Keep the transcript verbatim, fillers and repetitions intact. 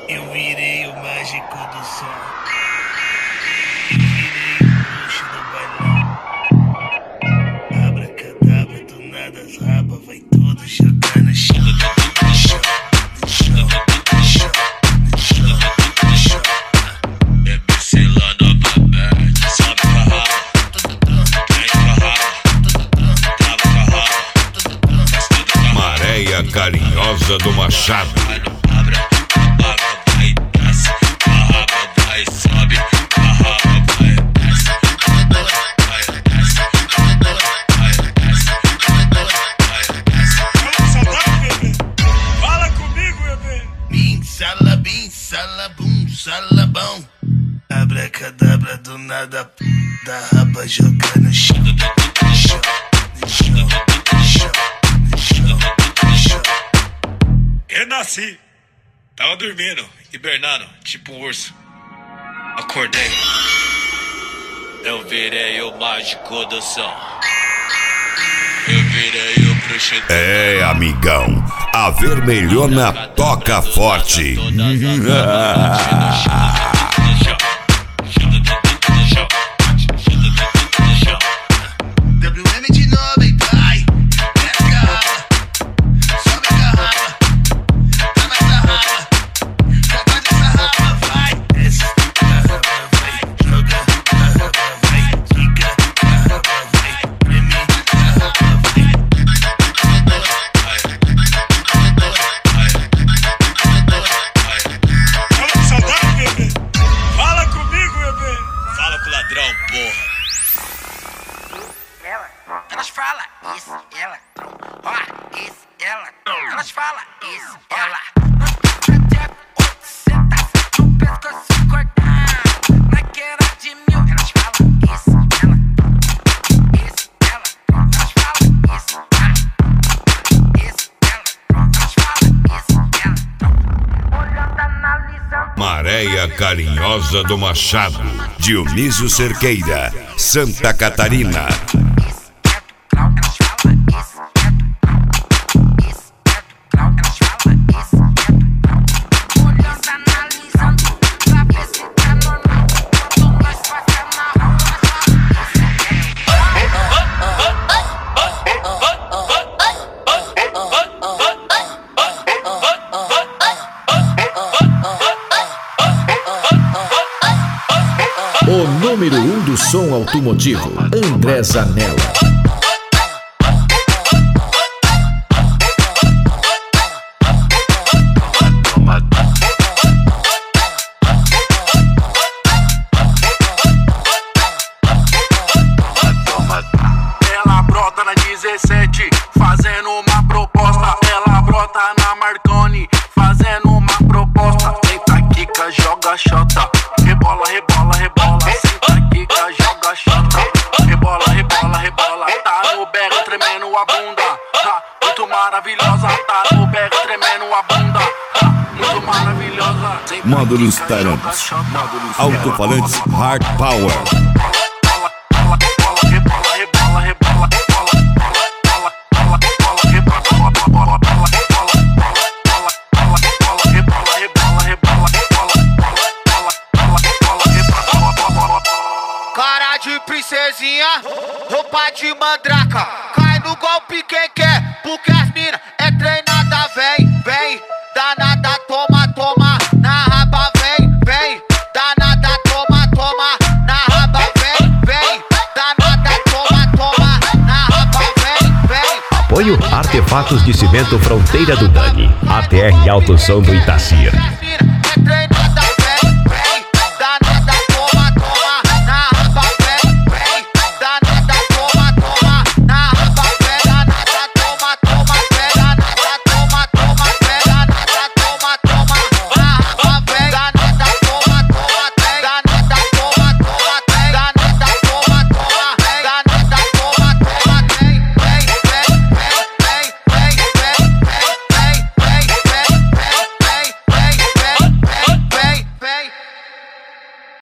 Eu virei o mágico do som. Eu virei o bruxo do bailão. Abracadabra, do nada as rabas vai tudo jogar no chão. No chão, no chão, no chão, no chão, no chão. É pincelando a babete, sobe com a raba. Vem com a raba, trava com a raba. Maréia Carinhosa do Machado. Salabão, abracadabra do nada, da raba jogar no chão, no chão, no chão, no chão, no chão, no chão. Renasci, tava dormindo, hibernando, tipo um urso. Acordei, eu virei o mágico do som. Eu virei o bruxo do... É, amigão, a vermelhona toca forte. W M de novo, hein, pai? Desce a raba, sobe com a raba, dá mais a raba, sacode essa raba, vai. Desce a raba, vai, joga a raba, vai, fica a raba, vai, preme a raba, vai. Saudade, bebê? Fala comigo, bebê. Fala com o ladrão, porra. Elas falam isso, ela, ó, isso, ela, elas falam isso, ela. Cê tá no pescoço cortado, na queira de mil. Elas falam isso, ela, isso, ela, elas falam isso, ela, isso, ela, elas falam isso, ela. Olhando, analisando. Maréia Carinhosa do Machado, Dionísio Cerqueira, Santa Catarina. O número um do som automotivo, André Zanella. Ela brota na dezessete, fazendo uma proposta. Ela brota na Marconi, fazendo uma proposta. Senta, quica, joga xota. Rebola, rebola, rebola. Senta, quica, joga xota. Rebola, rebola, rebola. Tá no berro tremendo a bunda. Tá muito maravilhosa. Tá no berro tremendo a bunda. Tá muito maravilhosa. Senta, Módulos quica, Tarantos, joga xota. alto-falantes Hard Power. Cara de princesinha, roupa de mandraca. Cai no golpe quem quer, porque as mina é treinada. Vem, vem, danada, toma, toma. Na raba, vem, vem, danada, toma, toma. Na raba, vem, vem, danada, toma, toma. Na raba, vem, vem. Apoio Artefatos de Cimento Fronteira do Dani, A T R Alto Som do Itacir. As mina é treinada.